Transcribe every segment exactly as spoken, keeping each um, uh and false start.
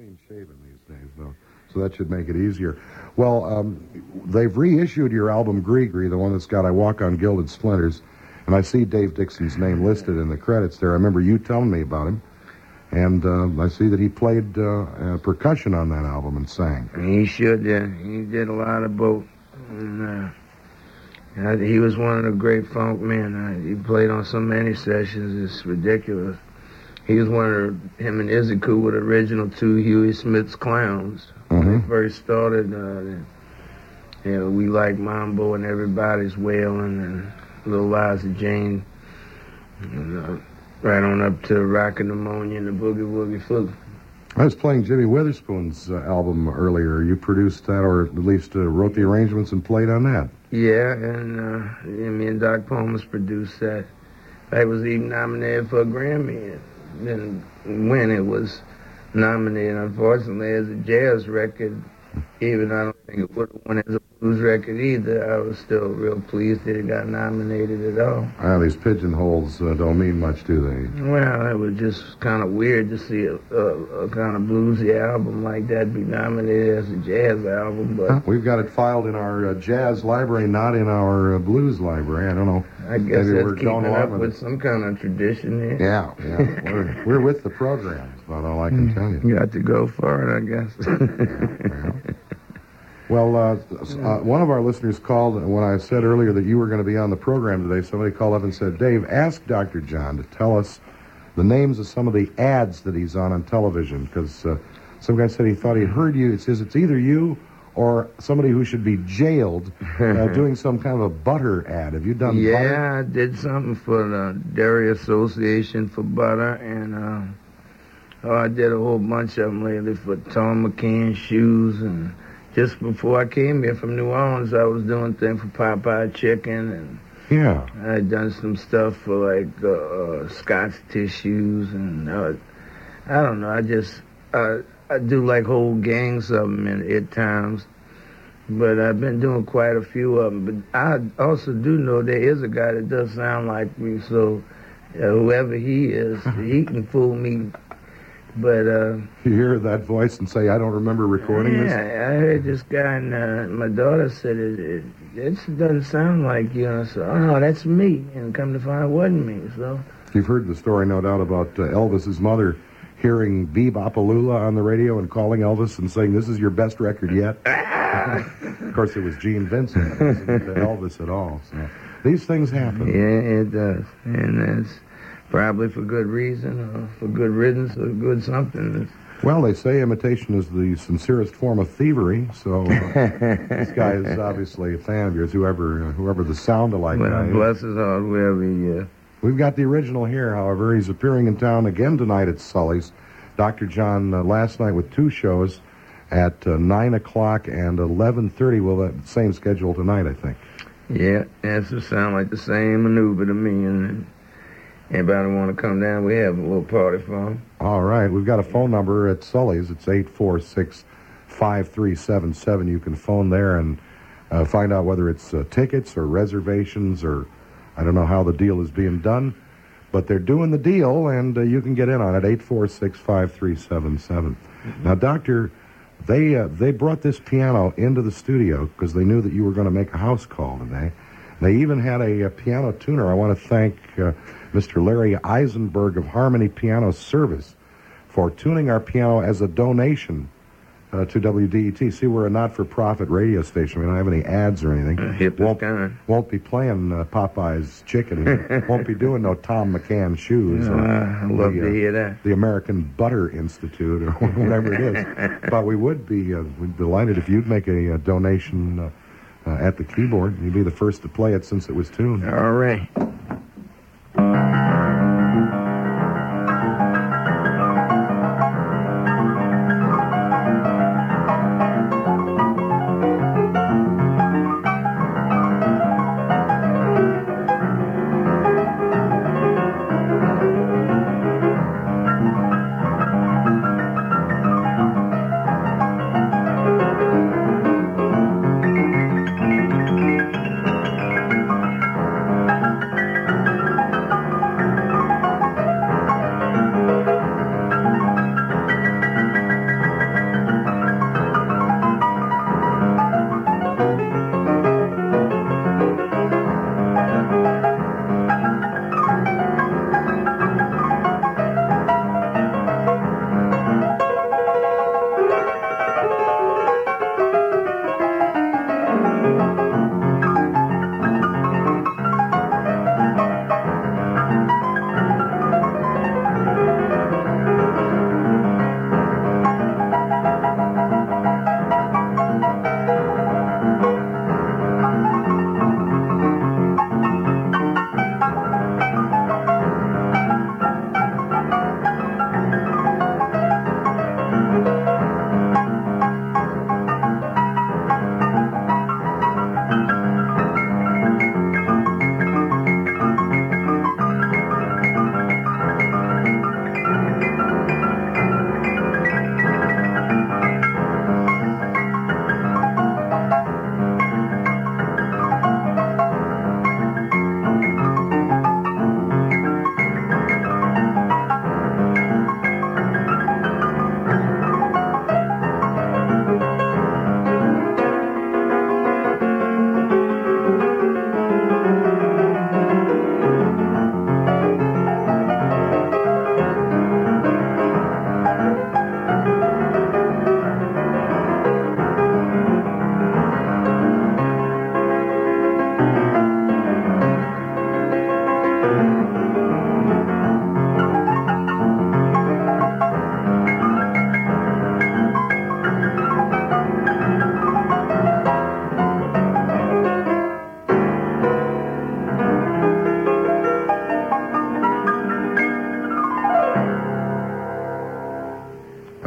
clean shaven these days, though, so that should make it easier. Well, um, they've reissued your album Gree-Gree, the one that's got I Walk on Gilded Splinters, and I see Dave Dixon's name listed in the credits there. I remember you telling me about him, and uh, I see that he played uh, uh, percussion on that album and sang. He should, yeah. He did a lot of both. And, uh, he was one of the great funk men. Uh, he played on so many sessions, it's ridiculous. He was one of the, him and Izzy Koo were the original two Huey Smith's clowns. When Mm-hmm. they first started, uh, you know, we like Mambo and Everybody's Wailing and Little Liza Jane, and, uh, right on up to Rockin' Pneumonia and the Boogie Woogie Flu. I was playing Jimmy Witherspoon's uh, album earlier. You produced that, or at least uh, wrote the arrangements and played on that. Yeah, and uh, yeah, me and Doc Pomus produced that. I was even nominated for a Grammy. Didn't win. It was nominated, unfortunately, as a jazz record. Even I don't think it would have won as a blues record either. I was still real pleased that it got nominated at all. Ah, these pigeonholes uh, don't mean much, do they? Well, it was just kind of weird to see a, a, a kind of bluesy album like that be nominated as a jazz album. But huh? We've got it filed in our uh, jazz library, not in our uh, blues library. I don't know. I guess Maybe that's we're keeping going up along with, with some kind of tradition here. Yeah, yeah. we're, we're with the program, is about all I can tell you. You got to go for it, I guess. yeah, yeah. Well, uh, uh, one of our listeners called when I said earlier that you were going to be on the program today. Somebody called up and said, Dave, ask Doctor John to tell us the names of some of the ads that he's on on television, because uh, some guy said he thought he'd heard you. It says it's either you or somebody who should be jailed uh, doing some kind of a butter ad. Have you done yeah, butter? Yeah, I did something for the Dairy Association for butter, and uh, oh, I did a whole bunch of them lately for Tom McCann shoes, and just before I came here from New Orleans, I was doing things for Popeye Chicken, and yeah, I had done some stuff for like uh, uh, Scotch tissues, and uh, I don't know. I just uh, I do like whole gangs of them in, at times, but I've been doing quite a few of them. But I also do know there is a guy that does sound like me, so uh, whoever he is, he can fool me. But uh, you hear that voice and say, I don't remember recording yeah, this? Yeah, I heard this guy, and uh, my daughter said, it, it, it doesn't sound like you. And I said, oh, no, that's me. And come to find it wasn't me, so. You've heard the story, no doubt, about uh, Elvis's mother hearing Bebopalula on the radio and calling Elvis and saying, this is your best record yet. Of course, it was Gene Vincent. It wasn't Elvis at all. So these things happen. Yeah, it does. And it's probably for good reason, or for good riddance, or good something. Well, they say imitation is the sincerest form of thievery, so uh, this guy is obviously a fan of yours, whoever uh, whoever the sound-alike well, guy is. Bless his heart, whoever he is. We've got the original here, however. He's appearing in town again tonight at Sully's. Doctor John, uh, last night with two shows at uh, nine o'clock and eleven thirty. Well, that same schedule tonight, I think. Yeah, that's to sound like the same maneuver to me. And anybody want to come down, we have a little party for them. All right. We've got a phone number at Sully's. It's eight four six, five three seven seven. You can phone there and uh, find out whether it's uh, tickets or reservations, or I don't know how the deal is being done, but they're doing the deal, and uh, you can get in on it, eight four six, five three seven seven. Mm-hmm. Now, Doctor, they, uh, they brought this piano into the studio because they knew that you were going to make a house call today. They even had a, a piano tuner. I want to thank uh, Mister Larry Eisenberg of Harmony Piano Service for tuning our piano as a donation uh, to W D E T. See, we're a not-for-profit radio station. We don't have any ads or anything. Uh, hip won't, kind. won't be playing uh, Popeye's Chicken. Won't be doing no Tom McCann shoes. Uh, I love the, to uh, hear that. The American Butter Institute or whatever it is. But we would be uh, we'd be delighted if you'd make a, a donation uh, uh, at the keyboard. You'd be the first to play it since it was tuned. All right.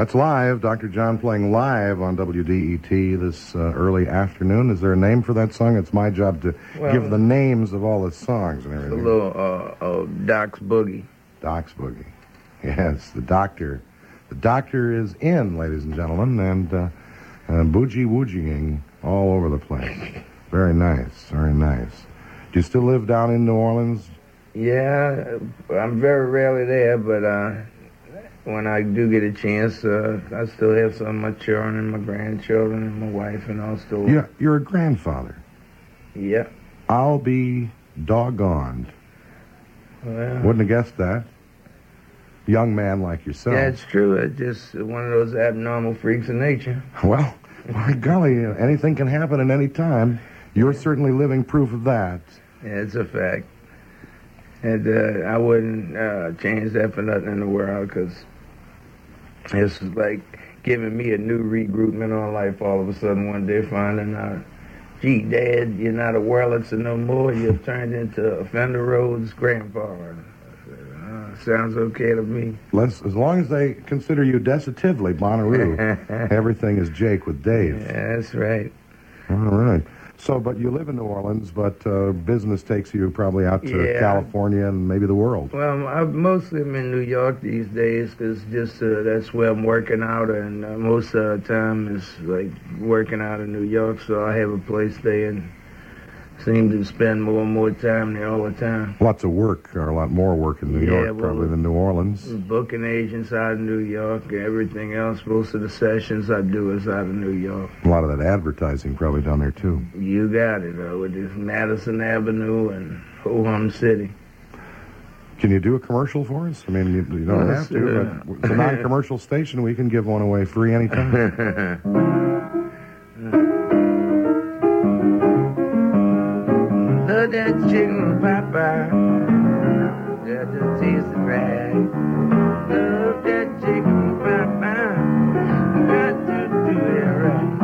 That's live. Doctor John playing live on W D E T this uh, early afternoon. Is there a name for that song? It's my job to well, give the names of all the songs and everything. A little uh, uh, Doc's Boogie. Doc's Boogie. Yes, the doctor. The doctor is in, ladies and gentlemen, and uh, uh, boogie-woogieing all over the place. Very nice, very nice. Do you still live down in New Orleans? Yeah, I'm very rarely there, but uh, when I do get a chance, uh, I still have some of my children and my grandchildren and my wife and all still. Yeah, you're a grandfather. Yeah. I'll be doggoned. Well, wouldn't have guessed that. Young man like yourself. Yeah, it's true. It's just one of those abnormal freaks of nature. Well, my golly, anything can happen at any time. You're certainly living proof of that. Yeah, it's a fact. And uh, I wouldn't uh, change that for nothing in the world, because it's like giving me a new regroupment on life all of a sudden one day, finding out, gee, Dad, you're not a Wurlitzer no more. You've turned into Fender Rhodes' grandfather. I said, oh, sounds okay to me. Let's, as long as they consider you decisively Bonnaroo, everything is Jake with Dave. Yeah, that's right. All right. So, but you live in New Orleans, but uh, business takes you probably out to yeah. California and maybe the world. Well, I mostly am in New York these days, because just uh, that's where I'm working out, and uh, most of the time is like working out in New York, so I have a place there and seem to spend more and more time there all the time. Lots of work, or a lot more work in New yeah, York well, probably than New Orleans. Booking agents out of New York, and everything else. Most of the sessions I do is out of New York. A lot of that advertising probably down there too. You got it, uh, with this Madison Avenue and Ho-Hum City. Can you do a commercial for us? I mean, you, you don't Yes, have to, uh, but it's a non-commercial station. We can give one away free anytime. Love that chicken pie, got the taste of right. Love that chicken pie, got to do it right.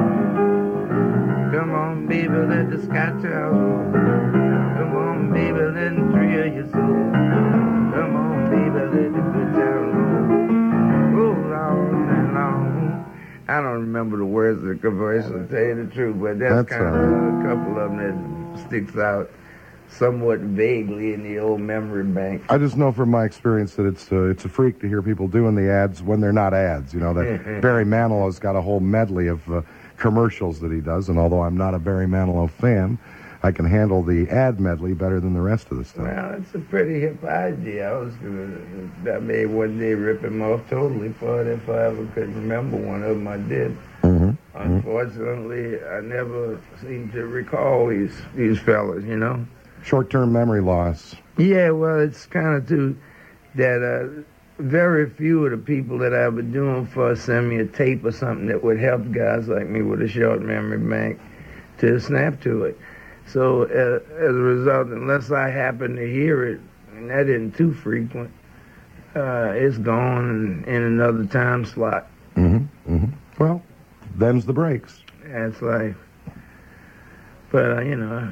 Come on, baby, let the scotch out. Come on, baby, let the thrill your soul. Come on, baby, let the good time roll. Roll on and on. I don't remember the words of the commercial, to tell you the truth, but that's, that's kind of uh, a couple of them that sticks out somewhat vaguely in the old memory bank. I just know from my experience that it's uh, it's a freak to hear people doing the ads when they're not ads. You know, that Barry Manilow has got a whole medley of uh, commercials that he does, and although I'm not a Barry Manilow fan, I can handle the ad medley better than the rest of the stuff. Well, it's a pretty hip idea. I was gonna, I may one day rip him off totally for it if I ever could remember one of them. I did. Mm-hmm. Unfortunately, I never seem to recall these these fellas, you know. Short-term memory loss. Yeah, well, it's kind of too that uh, very few of the people that I've been doing for send me a tape or something that would help guys like me with a short memory bank to snap to it. So uh, as a result, unless I happen to hear it, and that isn't too frequent, uh, it's gone in, in another time slot. Mm-hmm. Mm-hmm. Well, them's the breaks. That's life. But uh, you know.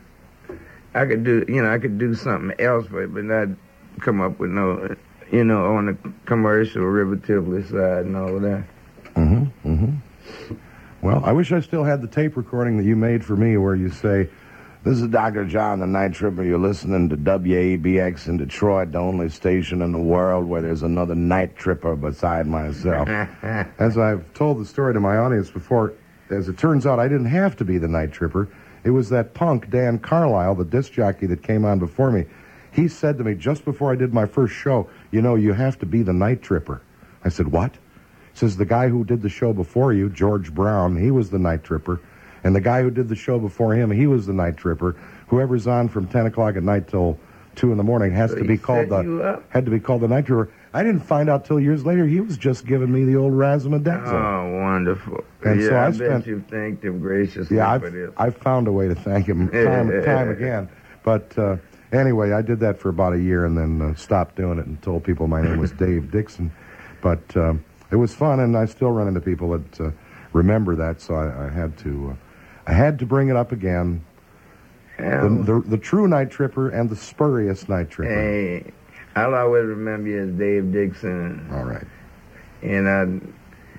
I could do, you know, I could do something else, but but not come up with no, you know, on the commercial River Tivoli side and all of that. Mm-hmm, mm-hmm. Well, I wish I still had the tape recording that you made for me where you say, this is Doctor John, the Night Tripper. You're listening to W A B X in Detroit, the only station in the world where there's another Night Tripper beside myself. As I've told the story to my audience before, as it turns out, I didn't have to be the Night Tripper. It was that punk, Dan Carlisle, the disc jockey that came on before me. He said to me just before I did my first show, you know, you have to be the Night Tripper. I said, what? He says, the guy who did the show before you, George Brown, he was the Night Tripper. And the guy who did the show before him, he was the Night Tripper. Whoever's on from ten o'clock at night till two in the morning has so to be called the had to be called the Night Tripper. I didn't find out till years later he was just giving me the old razzle-dazzle. Oh, wonderful. And yeah, so I, I spent, bet you thanked him graciously yeah, for I've, this. I've found a way to thank him time and time again. But uh, anyway, I did that for about a year and then uh, stopped doing it and told people my name was Dave Dixon. But um, it was fun, and I still run into people that uh, remember that, so I, I had to uh, I had to bring it up again. Yeah. The, the, the true Night Tripper and the spurious Night Tripper. Hey, I'll always remember you as Dave Dixon. All right. And I,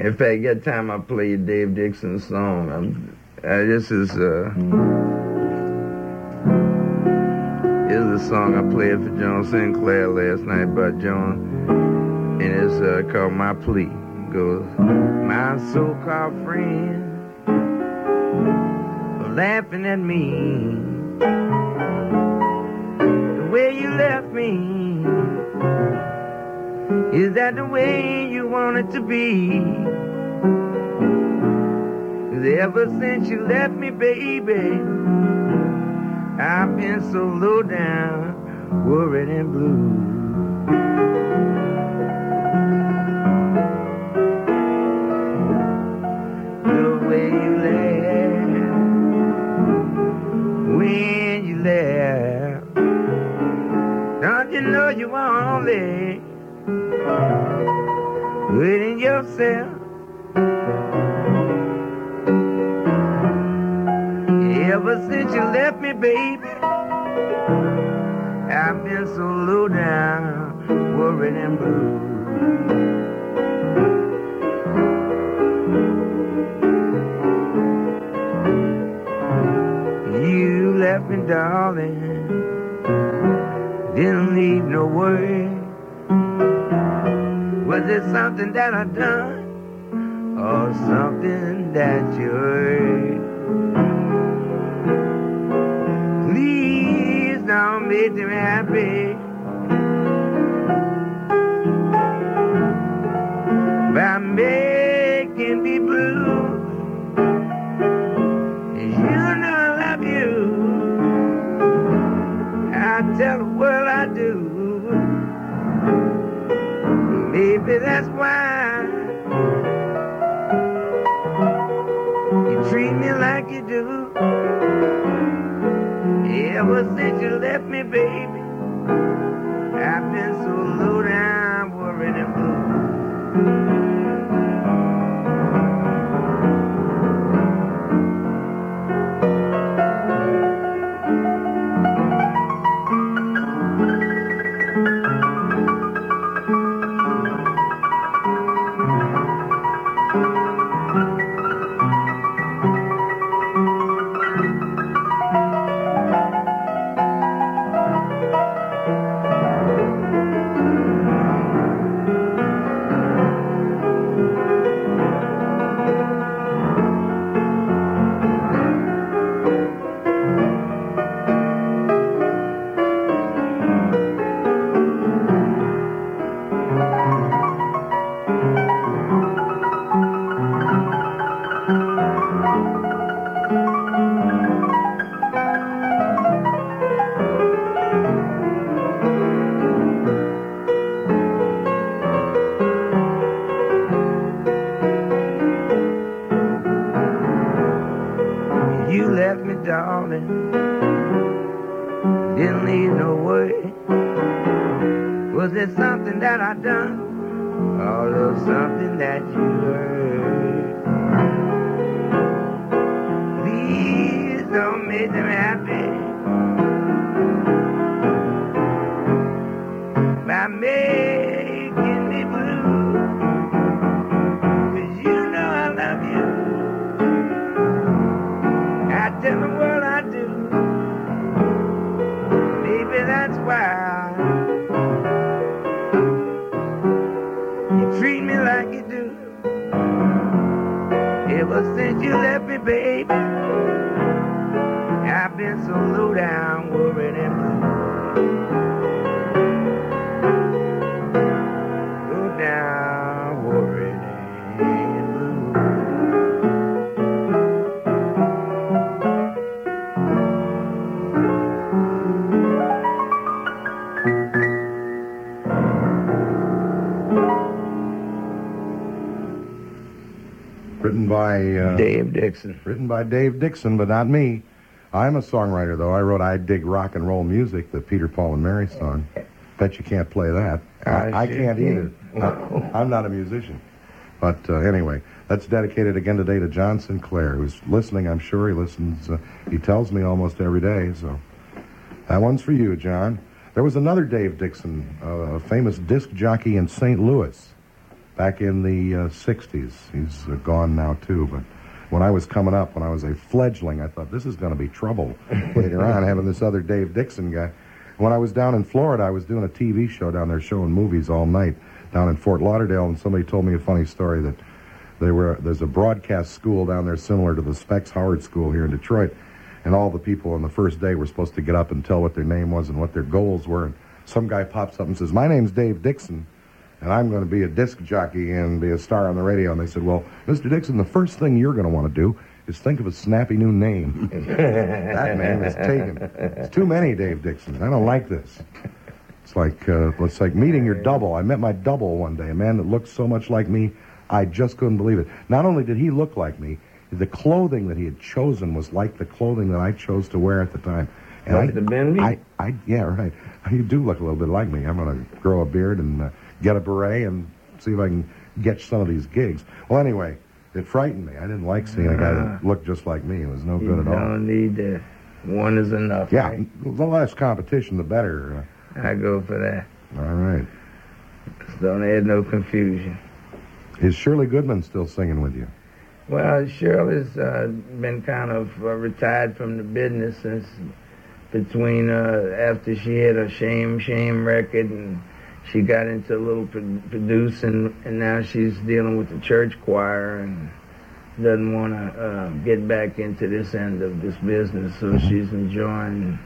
In fact, that time I played Dave Dixon's song. I'm, uh, this is uh, this is a song I played for John Sinclair last night by John, and it's uh, called My Plea. It goes, my so-called friend are laughing at me, the way you left me. Is that the way you want it to be? 'Cause ever since you left me, baby, I've been so low down, worried and blue. The way you laugh, when you laugh, don't you know you only hurting yourself? Ever since you left me, baby, I've been so low down, worried and blue. You left me, darling, didn't leave no word. Was it something that I done, or something that you heard? Please don't make me happy by making me blue. You know I love you, I tell the world I do. Maybe that's why you treat me like you do. Ever since you left me, baby, I've been so low down, worried and blue. You left me, darling, didn't leave no word. Was it something that I done, or was something that you heard? Please don't make them happy by making me blue. 'Cause you know I love you, I tell the world I do. Maybe that's why you treat me like you do. Ever since you left me, baby, I've been so low down, worried and blue. Low down, worried and Written by uh, Dave Dixon. Written by Dave Dixon, but not me. I'm a songwriter, though. I wrote "I Dig Rock and Roll Music," the Peter, Paul, and Mary song. Bet you can't play that. I, I I sure can't can. either. I, I'm not a musician. But uh, anyway, that's dedicated again today to John Sinclair, who's listening. I'm sure he listens. Uh, he tells me almost every day. So that one's for you, John. There was another Dave Dixon, uh, a famous disc jockey in Saint Louis. back in the uh, sixties. He's uh, gone now, too, but when I was coming up, when I was a fledgling, I thought, this is going to be trouble later on, having this other Dave Dixon guy. When I was down in Florida, I was doing a T V show down there showing movies all night down in Fort Lauderdale, and somebody told me a funny story that they were there's a broadcast school down there similar to the Specs Howard School here in Detroit, and all the people on the first day were supposed to get up and tell what their name was and what their goals were. And some guy pops up and says, my name's Dave Dixon, and I'm going to be a disc jockey and be a star on the radio. And they said, well, Mister Dixon, the first thing you're going to want to do is think of a snappy new name. That name is taken. It's too many Dave Dixons. I don't like this. It's like uh, it's like meeting your double. I met my double one day, a man that looked so much like me, I just couldn't believe it. Not only did he look like me, the clothing that he had chosen was like the clothing that I chose to wear at the time. And like I, the Benby? I, I, yeah, right. You do look a little bit like me. I'm going to grow a beard and uh, get a beret and see if I can get some of these gigs. Well, anyway, it frightened me. I didn't like seeing a guy that looked just like me. It was no good at all. You don't need that. One is enough. Yeah, right? The less competition, the better. I go for that. All right. Just don't add no confusion. Is Shirley Goodman still singing with you? Well, Shirley's uh, been kind of uh, retired from the business since between uh, after she had a Shame Shame record and she got into a little pro- producing, and now she's dealing with the church choir and doesn't want to uh, get back into this end of this business, so she's enjoying.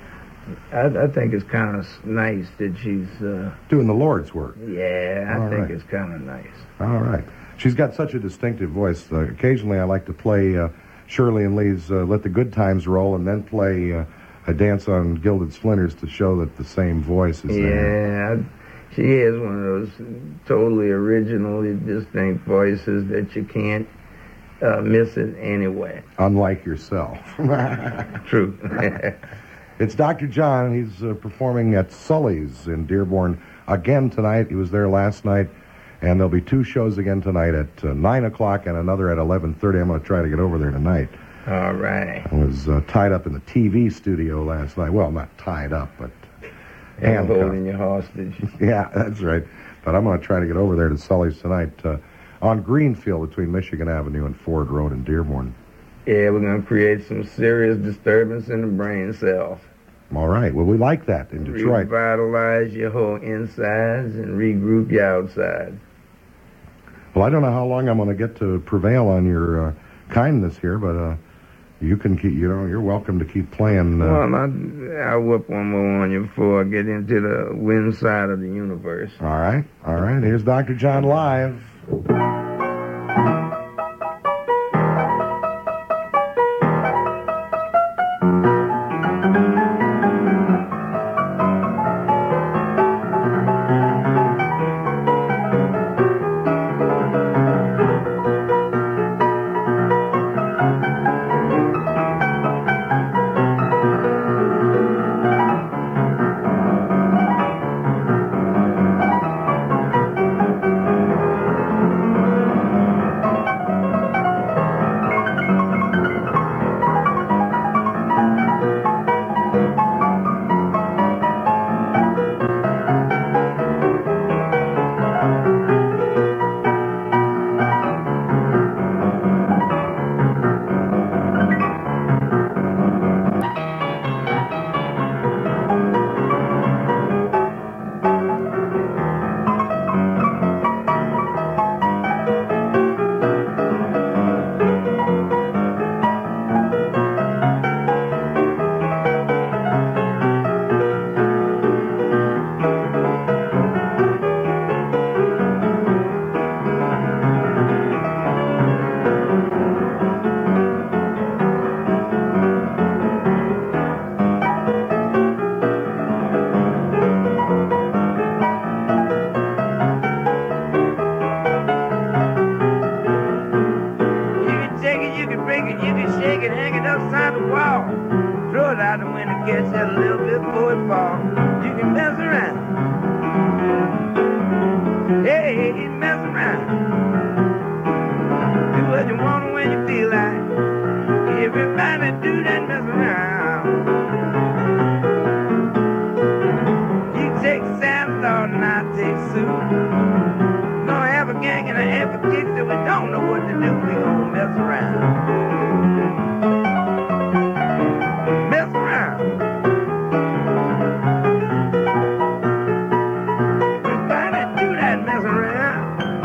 I, I think it's kind of nice that she's uh, doing the Lord's work. Yeah, I All think right. it's kind of nice. All right. She's got such a distinctive voice. Uh, occasionally I like to play uh, Shirley and Lee's uh, Let the Good Times Roll and then play uh, a Dance on Gilded Splinters to show that the same voice is yeah, there. I, she has one of those totally original, distinct voices that you can't uh, miss it anyway. Unlike yourself. True. It's Doctor John. He's uh, performing at Sully's in Dearborn again tonight. He was there last night. And there'll be two shows again tonight at uh, nine o'clock and another at eleven thirty. I'm going to try to get over there tonight. All right. I was uh, tied up in the T V studio last night. Well, not tied up, but And handcuffed. holding your hostage. Yeah, that's right. But I'm going to try to get over there to Sully's tonight uh, on Greenfield between Michigan Avenue and Ford Road in Dearborn. Yeah, we're going to create some serious disturbance in the brain cells. All right. Well, we like that in Detroit. Revitalize your whole insides and regroup your outside. Well, I don't know how long I'm going to get to prevail on your uh, kindness here, but uh, you can keep, you know, you're welcome to keep playing. Uh, Well, I, I'll whip one more on you before I get into the wind side of the universe. all right. All right. Here's Doctor John live. Catch that a little bit before it falls. You can mess around. Hey, mess around. Do what you want when you feel like. Everybody do that mess around. You take salad or not take soup. Gonna have a game. what to do. We gonna mess around. Mess around. We finally do that mess around.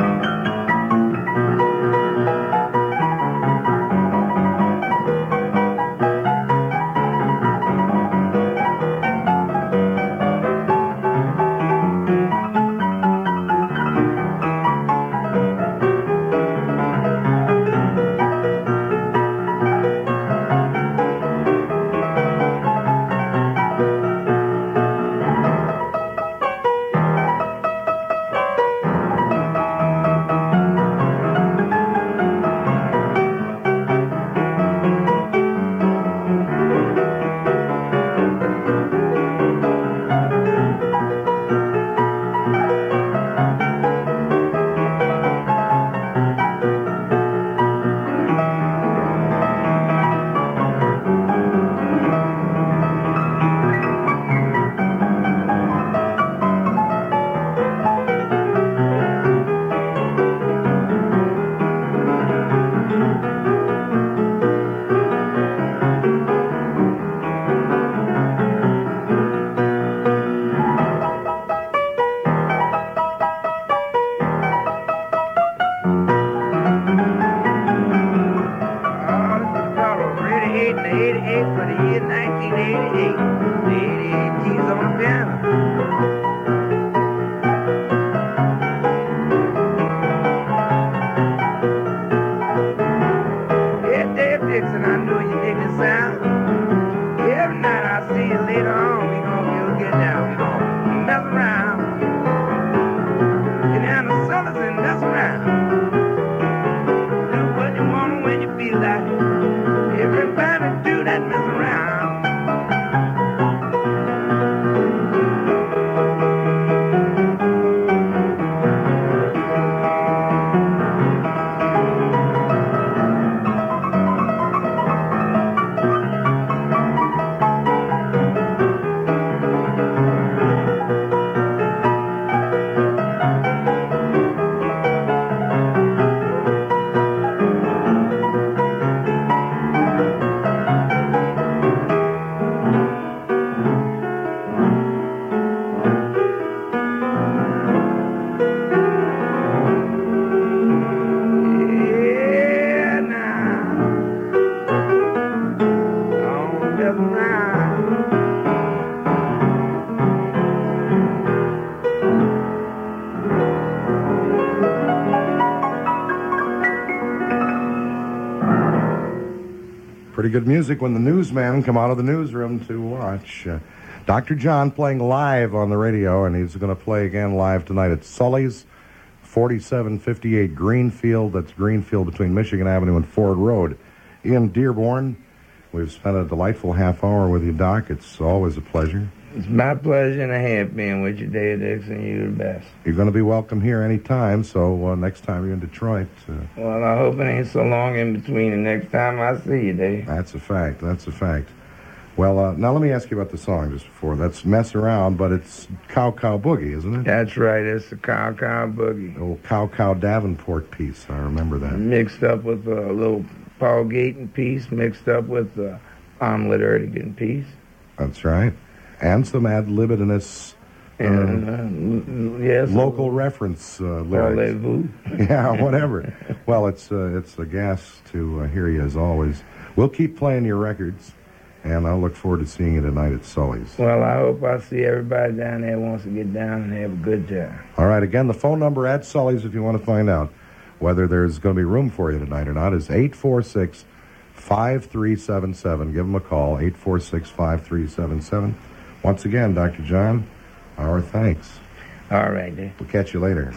Pretty good music when the newsmen come out of the newsroom to watch. Uh, Doctor John playing live on the radio, and he's going to play again live tonight at Sully's, forty-seven fifty-eight Greenfield. That's Greenfield between Michigan Avenue and Ford Road in Dearborn. We've spent a delightful half hour with you, Doc. It's always a pleasure. It's my pleasure and a half being with you, Dave Dixon. You're the best. You're going to be welcome here anytime, so uh, next time you're in Detroit. Uh, well, I hope it ain't so long in between the next time I see you, Dave. That's a fact. That's a fact. Well, uh, now let me ask you about the song just before. That's Mess Around, but it's Cow Cow Boogie, isn't it? That's right. It's the Cow Cow Boogie. The old Cow Cow Davenport piece. I remember that. Mixed up with a little Paul Gayton piece, mixed up with the Omelette Erdogan piece. That's right. And some ad-libidinous uh, and, uh, yes, local reference uh, lyrics. Yeah, whatever. Well, it's uh, it's a gas to uh, hear you as always. We'll keep playing your records, and I'll look forward to seeing you tonight at Sully's. Well, I hope I see everybody down there wants to get down and have a good time. All right, again, the phone number at Sully's if you want to find out whether there's going to be room for you tonight or not is eight four six, five three seven seven. Give them a call, eight four six, five three seven seven. Once again, Doctor John, our thanks. All right, then. We'll catch you later.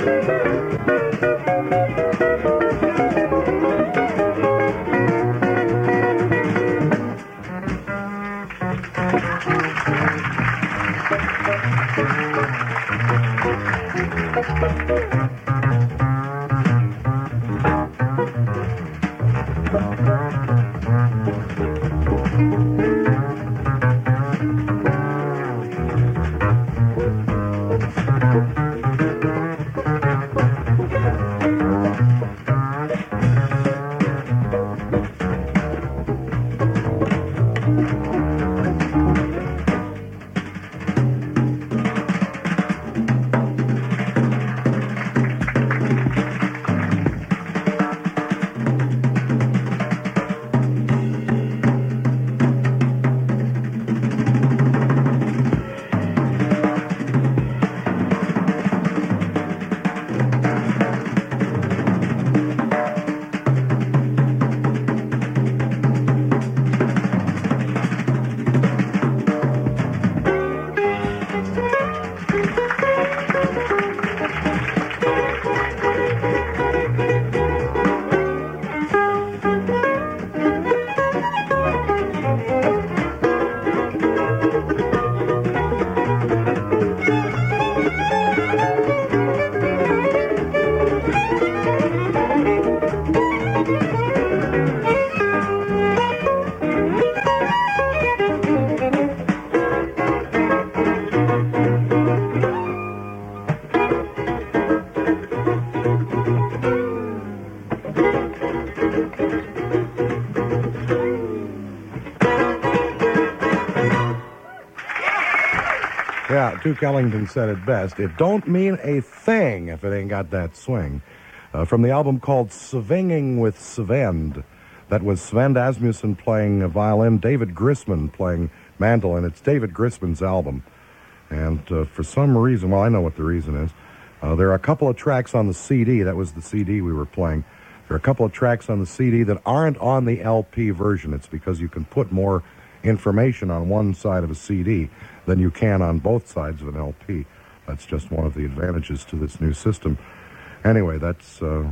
Yeah, Duke Ellington said it best. It don't mean a thing if it ain't got that swing. Uh, from the album called Svinging with Svend, that was Sven Asmussen playing a violin, David Grisman playing mandolin. It's David Grisman's album. And uh, for some reason, well, I know what the reason is. Uh, there are a couple of tracks on the C D. That was the C D we were playing. There are a couple of tracks on the C D that aren't on the L P version. It's because you can put more information on one side of a C D than you can on both sides of an L P. That's just one of the advantages to this new system. Anyway, that's... Uh,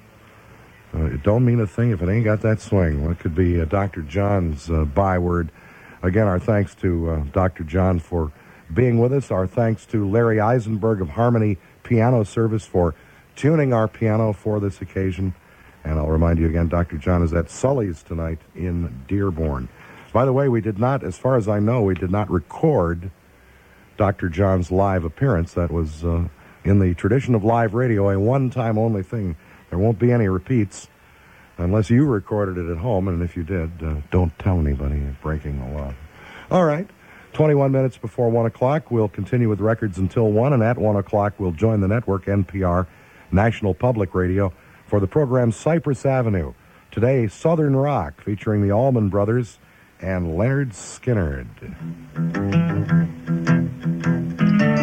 uh, it don't mean a thing if it ain't got that swing. Well, it could be uh, Doctor John's uh, byword. Again, our thanks to uh, Doctor John for being with us. Our thanks to Larry Eisenberg of Harmony Piano Service for tuning our piano for this occasion. And I'll remind you again, Doctor John is at Sully's tonight in Dearborn. By the way, we did not, as far as I know, we did not record Doctor John's live appearance. That was, uh, in the tradition of live radio, a one-time only thing. There won't be any repeats unless you recorded it at home, and if you did, uh, don't tell anybody. You're breaking the law. All right, twenty-one minutes before one o'clock, we'll continue with records until one, and at one o'clock, we'll join the network, N P R, National Public Radio, for the program Cypress Avenue. Today, Southern Rock, featuring the Allman Brothers and Leonard Skinner.